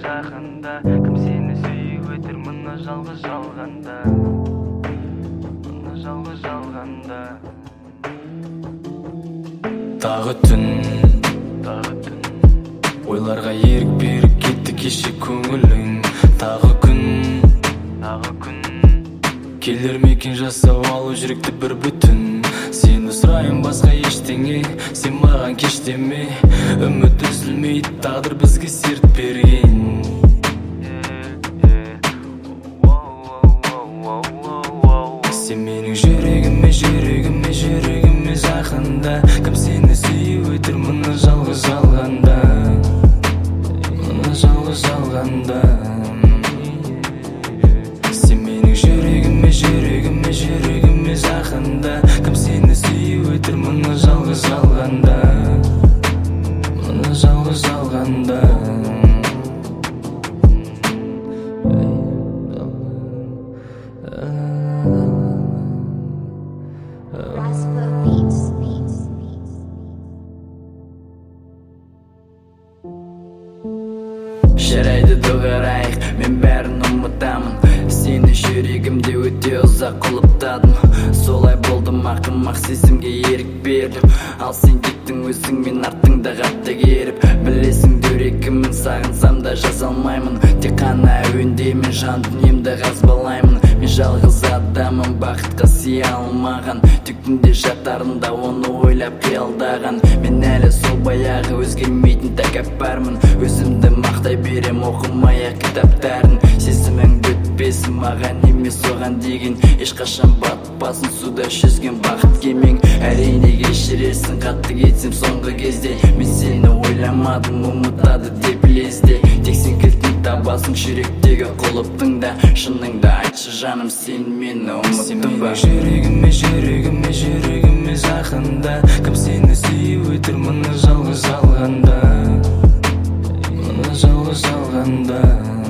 жақында, кім сені сүйіп өтер мұны жалғыз жалғанда, мұны жалғыз жалғанда. Тағы түн ойларға ерік беріп кетті кеше көңілің. Тағы күн келер мекен жасап алу жүректі бір бүтін. Сені сұрайын басқа ештеңе, сен маған кеш деме. Үміт үзілмейді, тағдыр бізге серт берген. Сен менің жүрегіме, жүрегіме, жүрегіме жақында, кім сені сүйіп өтер мұны жалғыз жалғанда, мұны жалғыз жалғанда. Сен менің жүрегіме, жүрегіме, жүрегіме жақында, кім сені сүйіп өтер мұны жалғыз жалғанда, мұны жалғыз жалғанда. Жарайды доғарайық, мен бәрін ұмытамын. Сені жүрегімде өте ұзақ құлыптадым. Солай болдым, ақымақ сезімге ерік бердім. Ал сен кеттің өзіңмен артыңда қатты керіп. Білесің дөrekімін, сағынсам да жаза алмаймын. Тек қана әуендеймін, жан дүниемді қазбалаймын. Мен жалғыз адамым, бақытқа сия алмаған. Түктінде жатарында оны ойлап қиялдаған. Мен әлі сол баяғы өзгермейтін тәкаппармын. Өзімді мақтай берем, оқымай-ақ кітаптарын. Сезімің бітпесін, маған емес оған деген. Ешқашан батпасын суда жүзген бақыт кемең. Әрине кешірерсің, қатты кетсем соңғы кезде. Мен сені ойламадым, ұмытады деп лезде. Тек сен кілтін табасың жүректегі құлыптың да. Шыныңды айтшы жаным, сен мені ұмыттың ба? Жүрегіме, жүрегіме, жүрегіме жақында, кім сені сүйіп өтер мұны жалғыз жалғанда, мұны жалғыз жалғанда.